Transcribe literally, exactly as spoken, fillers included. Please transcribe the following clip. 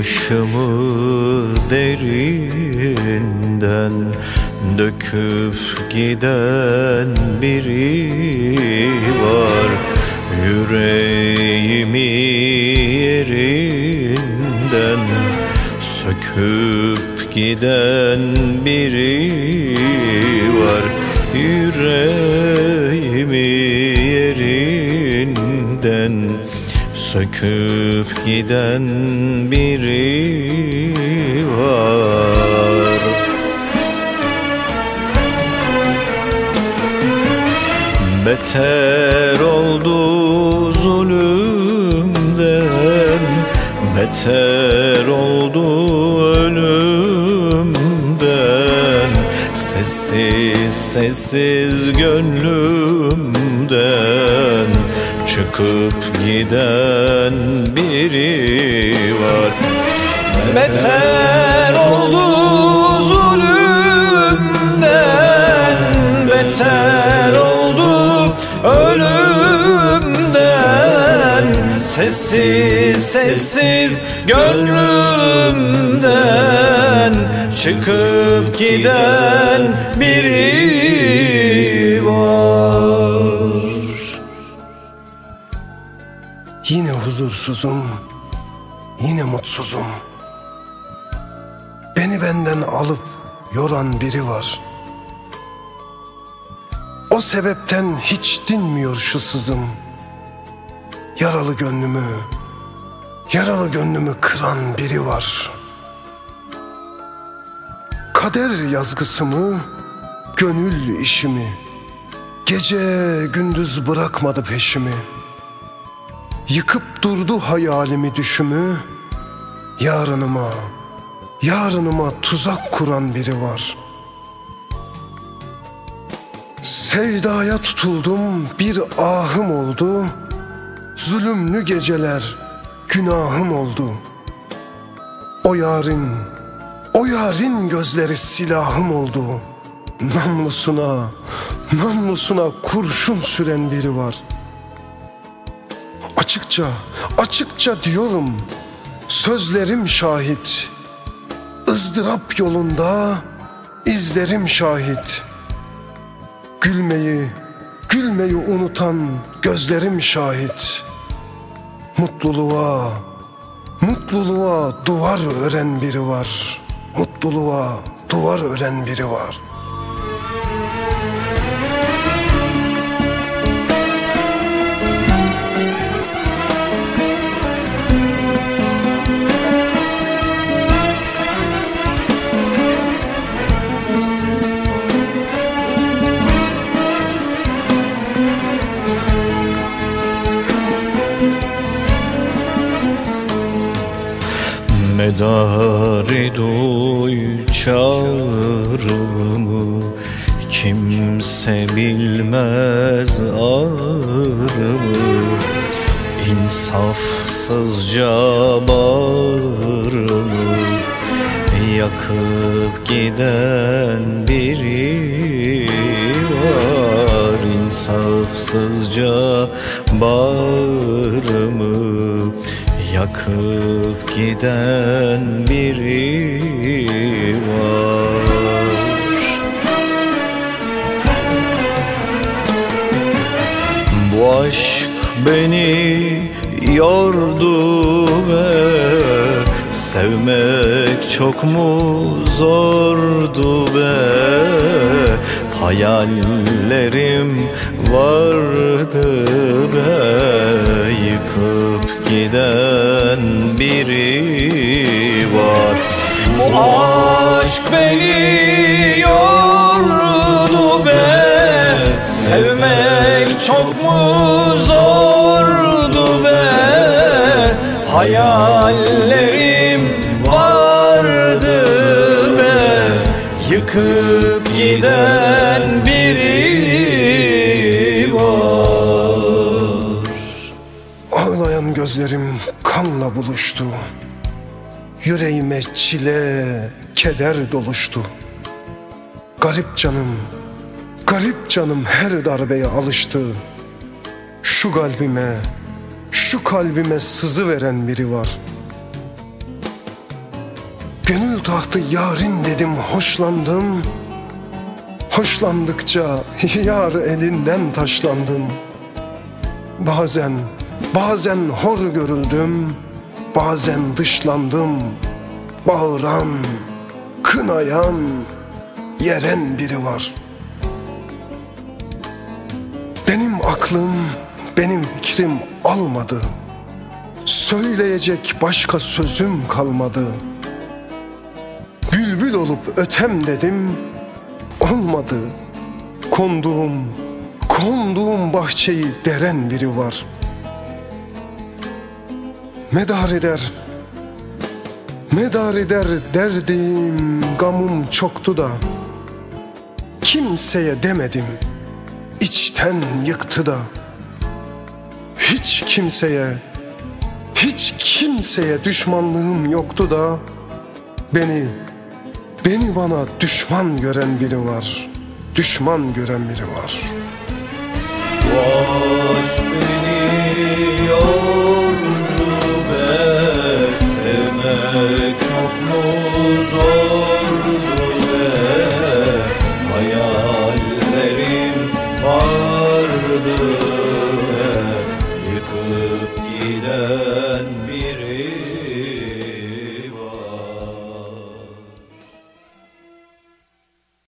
Başımı derinden döküp giden biri var. Yüreğimi yerinden söküp giden biri var. Yüreğimi yerinden söküp giden biri var. Beter oldu zulümden, beter oldu ölümden. Sessiz sessiz gönlümden çıkıp giden biri var. Beter oldu zulümden, beter oldu ölümden. Sessiz sessiz gönlümden çıkıp giden biri var. Yine huzursuzum, yine mutsuzum. Beni benden alıp yoran biri var. O sebepten hiç dinmiyor şu sızım. Yaralı gönlümü, yaralı gönlümü kıran biri var. Kader yazgısımı, gönül işimi, gece gündüz bırakmadı peşimi. Yıkıp durdu hayalimi düşümü. Yarınıma, yarınıma tuzak kuran biri var. Sevdaya tutuldum, bir ahım oldu. Zulümlü geceler günahım oldu. O yarın, o yarın gözleri silahım oldu. Namlusuna, namlusuna kurşun süren biri var. Açıkça, açıkça diyorum, sözlerim şahit. ızdırap yolunda izlerim şahit. Gülmeyi, gülmeyi unutan gözlerim şahit. Mutluluğa, mutluluğa duvar ören biri var. Mutluluğa duvar ören biri var. Medari duy çağrımı, kimse bilmez ağrımı. İnsafsızca bağrımı yakıp giden biri var. İnsafsızca bağrımı yakıp giden biri var. Bu aşk beni yordu ve sevmek çok mu zordu be. Hayallerim vardı be, yıkıp giden biri var. Bu aşk beni yordu be, sevmek çok mu zordu be. Hayallerim vardı be, yıkıp giden biri var. Ağlayan gözlerim kanla buluştu. Yüreğime çile, keder doluştu. Garip canım, garip canım her darbeye alıştı. Şu kalbime, şu kalbime sızı veren biri var. bahtı yarin dedim, hoşlandım. Hoşlandıkça yar elinden taşlandım. Bazen, bazen hor görüldüm, bazen dışlandım. Bağıran, kınayan, yeren biri var. Benim aklım, benim fikrim almadı. Söyleyecek başka sözüm kalmadı. Bülbül olup ötem dedim, olmadı. Konduğum, konduğum bahçeyi deren biri var. Medar eder, medar eder derdim, gamım çoktu da kimseye demedim, içten yıktı da. Hiç kimseye, hiç kimseye düşmanlığım yoktu da beni, beni bana düşman gören biri var, düşman gören biri var. Bu aşk beni